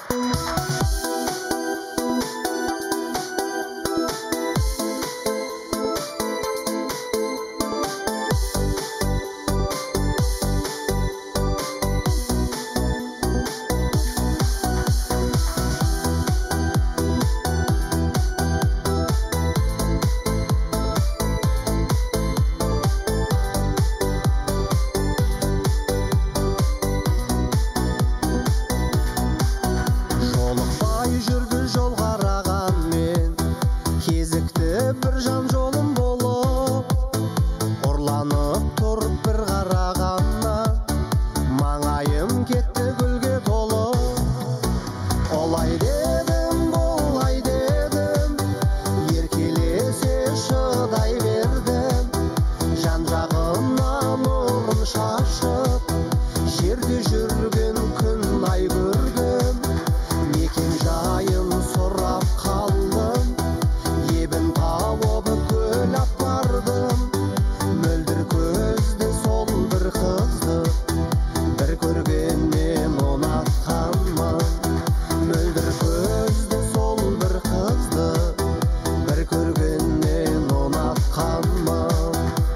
бір жан жолым болып ұрланып тұрып бір қарағаннан маңайым кетті гүлге толып олай дедім болай дедім еркелесе шыдай бердім жан жағымнан нұрын шашып жерде жүрген күн ай көрдім мекен жайын сұрап қалдым ебін тауып көлап бардым мөлдір көзді сол бір қызды бір көргеннен ұнатқанмын мөлдір көзді сол бір қызды бір көргеннен ұнатқанмын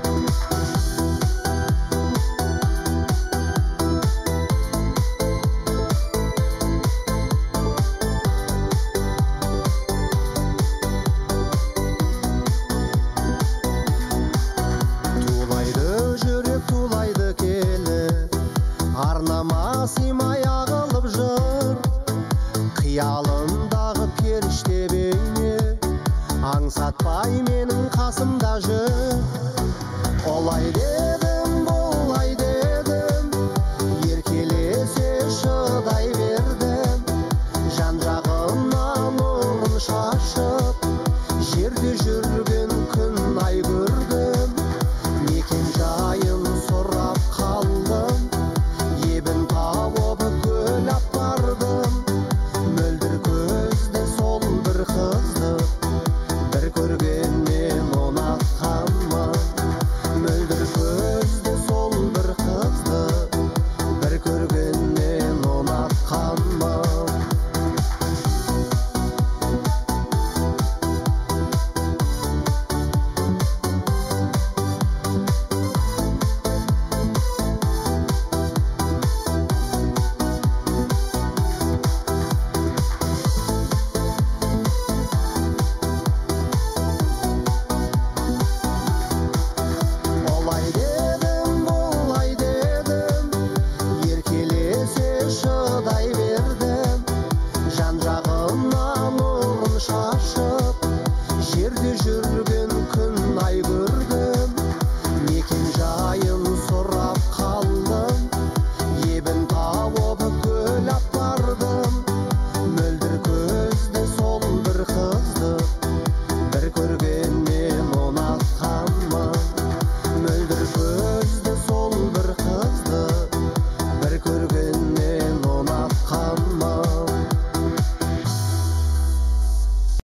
тулайды келі арнама сыймай ағылып жүр қиялымдағы періште бейне аңсатпай менің қасымда жүр олай дедім